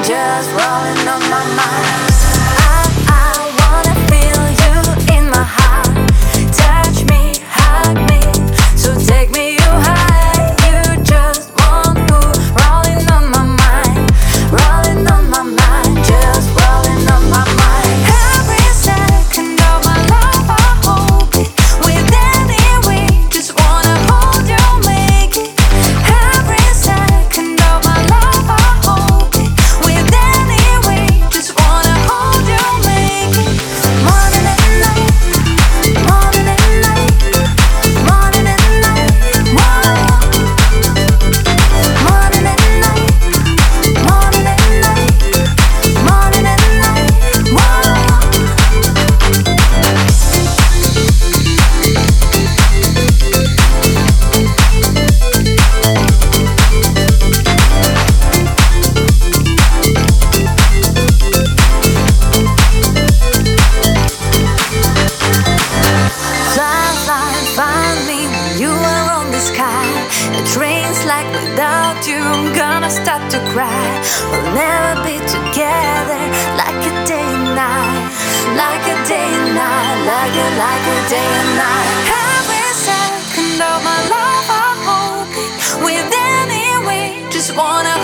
just rolling on my mind. I wanna feel you in my heart. Touch me, hug me, so take me you high. You just want who, rolling on my mind, rolling on my mind, just rolling on my mind. Every second of my life I hope it, with any way, just wanna hold you, make it. Every second of my life I hope it, with any way, just wanna hold you, make it. Morning and night, morning and night, morning and night, whoa. Morning and night, morning and night, morning and night, whoa. Find me when you are on the sky. The train's like without you, I'm gonna start to cry. We'll never be together like a day and night, like a day and night, like a day and night. Every second of my life I hope it, with any way, just wanna